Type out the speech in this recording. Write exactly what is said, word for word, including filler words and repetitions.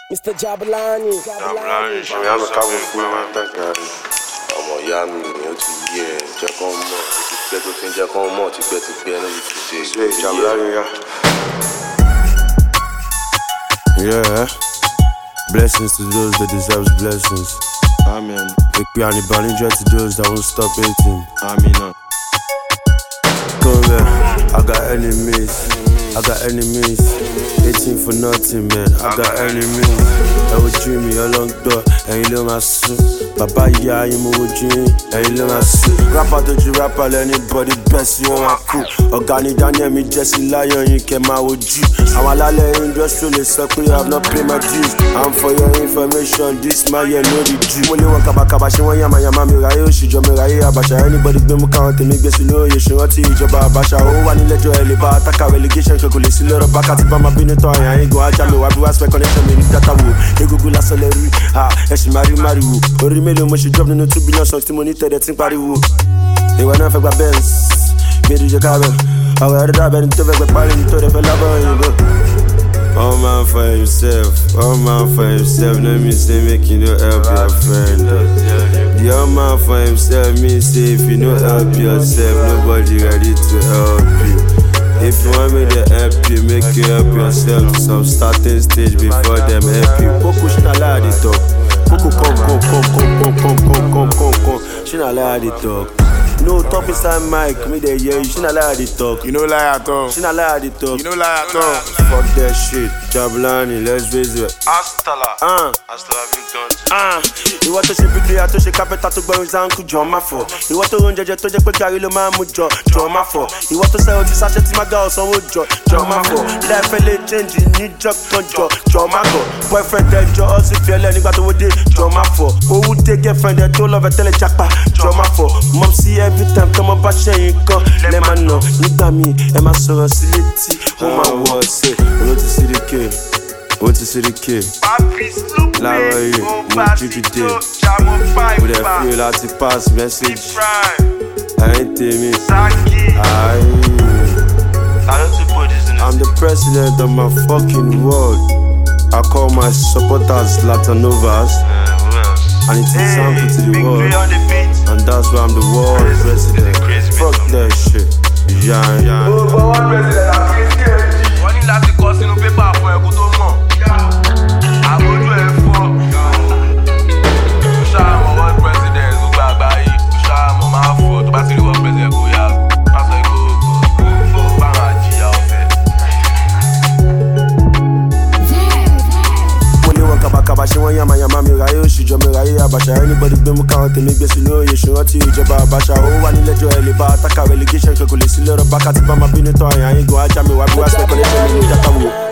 Mister Jabulani. Jabulani, ṣe mi àmì káwọn fún mi máa ń tàgà rẹ̀. Ọmọ ìyá mi ni ó ti yé ẹ jẹ́ kán mọ̀ ó ti pẹ́ tó ti ń jẹ́ kán mọ̀ ti pẹ́ ti pẹ́ ní ìtúsí. Ṣé Jabulani yá? Yeah, blessings to those that deserve blessings. Amen. Ekpe and Ibanije to those that won't stop hating. Amen. Come here, I got enemies, I got enemies, hating for nothing, man. I got enemies. I would dream me a long door, and you know my soul. Baba, yeah, you move dream, and you know my soul. Rapper, don't you rap all anybody best, you want my crew. Organic Daniel, me Jesse Lion, you came out with you. I'm a lala industrial, so you have not paid my dues. I'm for your information, this my year, know the Jew. Only one kabaka, she want yama yama, me rayo, she jump me rayo, abasha. Anybody be me count, me guess you know, you should not teach about abasha. Oh, one in the joy, liba, attack a relegation, chocolate, see little back at the bama, bin it on, I ain't go out, I have respect connection, me need that I will. You go la celery, ah, and she marry, marry who. Or remember when she dropped in the two billion songs, to monitor that thing, party who. They were not for my Benz, made it your cabin. I wear the rabbi into the party, into the fella, you go. All man for himself, all man for himself, no me say make you no help your friend. The all man for himself, me say if you no help yourself, nobody ready to help you. If you want me to help you, make you help yourself to some starting stage before them help you. Coco, she not lie the talk. Coco, come, come, come, come, come, come, come, come, come, come. She not lie the talk. No top inside mic, me they hear you. She not lie the talk. You know lie at all. She not lie the talk. You know lie at all. Fuck that shit, Jabulani, let's raise it. Astala. Ah. Astala big gun. Ah, ìwọ tó ṣe bíbí àtó ṣe kápẹ́tà tó gbọ́rin sáńkù jọ má fọ̀. Ìwọ tó rún jẹjẹ tó jẹ́ pé gàrí ló máa mú jọ jọ má fọ̀. Ìwọ tó sẹ́ ojú sáṣẹ́ tí má ga ọ̀sánwó jọ jọ má fọ̀. Láìpẹ́ lè change níjọ́ kan jọ jọ má gọ̀. Boyfriend ẹjọ́ ọ̀sìn fiẹ́lẹ̀ nígbà tó wọ́dé jọ má fọ̀. Owó dé girlfriend ẹ̀ tó lọ́fẹ̀ẹ́ tẹ́lẹ̀ jápa jọ má fọ̀. Mom sí every time tọmọ bá ṣẹ́yìn kan lẹ́ máa nà nígbà míì ẹ máa sọ̀rọ̀ sí létí ó máa wọ̀ ọ̀sẹ̀. Owó ti sí the K, owó ti sí the K. Láàárọ̀ yìí, mo jíjú dé. Mo dẹ̀ fi láti pass message. Ẹ̀yin tèmi. I'm the president of my fucking world. I call my supporters Latanovas. And it's a sample to the world. And that's why I'm the world president. Fuck that shit. Yeah, yeah. Wọ́n ní láti kọ sínú pépà fún ẹkú tó mọ̀. Àbójú ẹ̀ fọ́. Ṣáàmù world president gbogbo àgbáyé. Ṣáàmù máa fọ́ tó bá ti rí world president kò yá. Má sọ ikú kò bá máa jìyà ọ̀fẹ́. Mo lé wọn kábàkábà ṣé wọ́n yàmà yàmà mi ráyè òṣìjọ mi ráyè àbàṣà. Anybody gbé mú káwọn tèmi gbé sí lóye ṣèrántí ìjọba àbàṣà. Ó wà nílẹ̀jọ́ ẹ̀ lè bá attack relegation kò lè sí lọ́rọ̀ bákàtí bá máa bínú tán àyàn yín gan ajá mi wá bí wá sí ẹ̀kọ́ lẹ́sẹ̀ mi ní ìjákàwò.